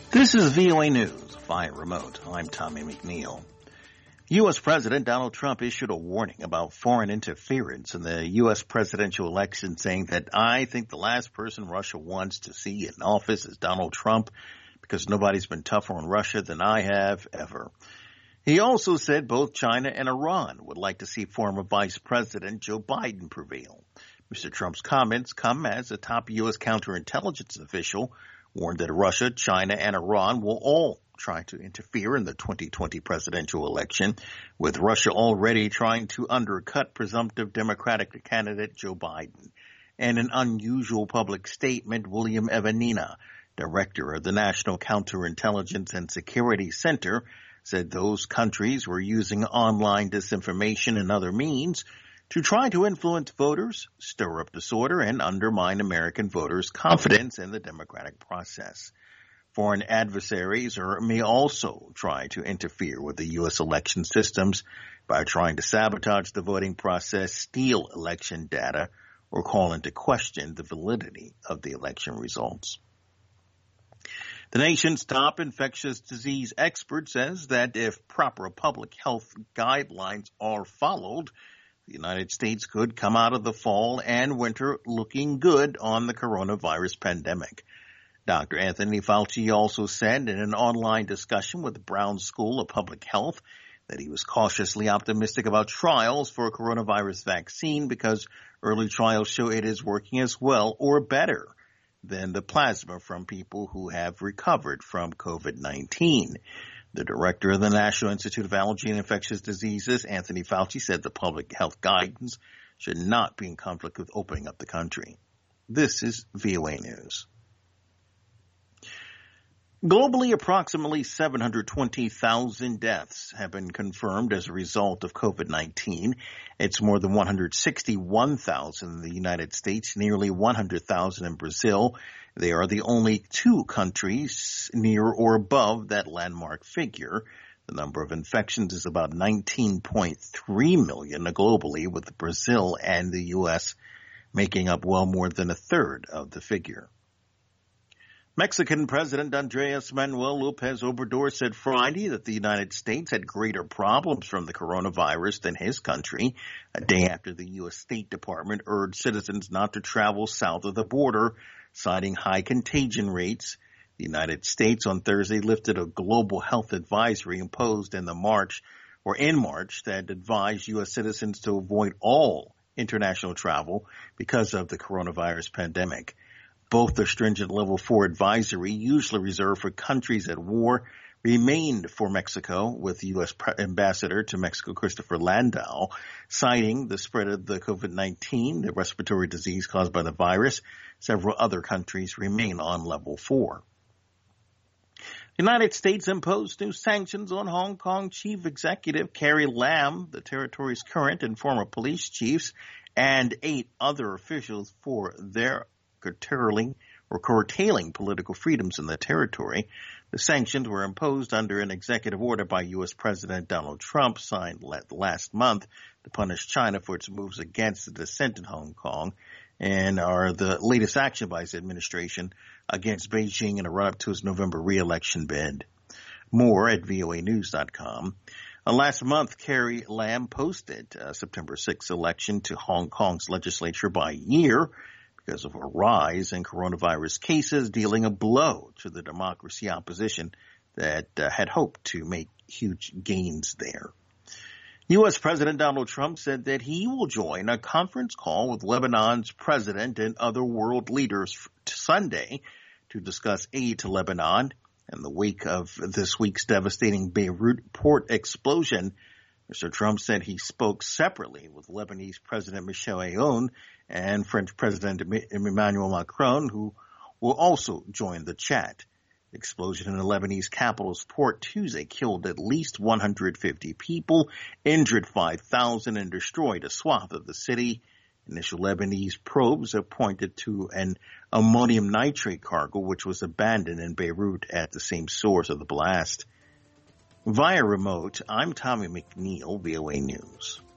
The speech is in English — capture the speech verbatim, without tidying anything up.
This is V O A News via remote. I'm Tommy McNeil. U S. President Donald Trump issued a warning about foreign interference in the U S presidential election, saying that I think the last person Russia wants to see in office is Donald Trump because nobody's been tougher on Russia than I have ever. He also said both China and Iran would like to see former Vice President Joe Biden prevail. Mister Trump's comments come as a top U S counterintelligence official warned that Russia, China, and Iran will all try to interfere in the twenty twenty presidential election, with Russia already trying to undercut presumptive Democratic candidate Joe Biden. In an unusual public statement, William Evanina, director of the National Counterintelligence and Security Center, said those countries were using online disinformation and other means to try to influence voters, stir up disorder, and undermine American voters' confidence in the democratic process. Foreign adversaries are, may also try to interfere with the U S election systems by trying to sabotage the voting process, steal election data, or call into question the validity of the election results. The nation's top infectious disease expert says that if proper public health guidelines are followed, the United States could come out of the fall and winter looking good on the coronavirus pandemic. Doctor Anthony Fauci also said in an online discussion with the Brown School of Public Health that he was cautiously optimistic about trials for a coronavirus vaccine because early trials show it is working as well or better than the plasma from people who have recovered from COVID nineteen. The director of the National Institute of Allergy and Infectious Diseases, Anthony Fauci, said the public health guidance should not be in conflict with opening up the country. This is V O A News. Globally, approximately seven hundred twenty thousand deaths have been confirmed as a result of COVID nineteen. It's more than one hundred sixty-one thousand in the United States, nearly one hundred thousand in Brazil. They are the only two countries near or above that landmark figure. The number of infections is about nineteen point three million globally, with Brazil and the U S making up well more than a third of the figure. Mexican President Andrés Manuel López Obrador said Friday that the United States had greater problems from the coronavirus than his country, a day after the U S. State Department urged citizens not to travel south of the border, citing high contagion rates. The United States on Thursday lifted a global health advisory imposed in the March or in March that advised U S citizens to avoid all international travel because of the coronavirus pandemic. Both the stringent level four advisory, usually reserved for countries at war, remained for Mexico, with U S Ambassador to Mexico Christopher Landau citing the spread of the COVID nineteen, the respiratory disease caused by the virus. Several other countries remain on level four. The United States imposed new sanctions on Hong Kong Chief Executive Carrie Lam, the territory's current and former police chiefs, and eight other officials for their curtailing or curtailing political freedoms in the territory. The sanctions were imposed under an executive order by U S. President Donald Trump, signed last month to punish China for its moves against the dissent in Hong Kong, and are the latest action by his administration against Beijing in a run-up to his November re-election bid. More at V O A news dot com. Uh, last month, Carrie Lam posted uh, September sixth election to Hong Kong's legislature by year because of a rise in coronavirus cases, dealing a blow to the democracy opposition that uh, had hoped to make huge gains there. U S. President Donald Trump said that he will join a conference call with Lebanon's president and other world leaders Sunday to discuss aid to Lebanon in the wake of this week's devastating Beirut port explosion. Mister Trump said he spoke separately with Lebanese President Michel Aoun and French President Emmanuel Macron, who will also join the chat. The explosion in the Lebanese capital's port Tuesday killed at least one hundred fifty people, injured five thousand, and destroyed a swath of the city. Initial Lebanese probes have pointed to an ammonium nitrate cargo which was abandoned in Beirut at the same source of the blast. Via remote, I'm Tommy McNeil, V O A News.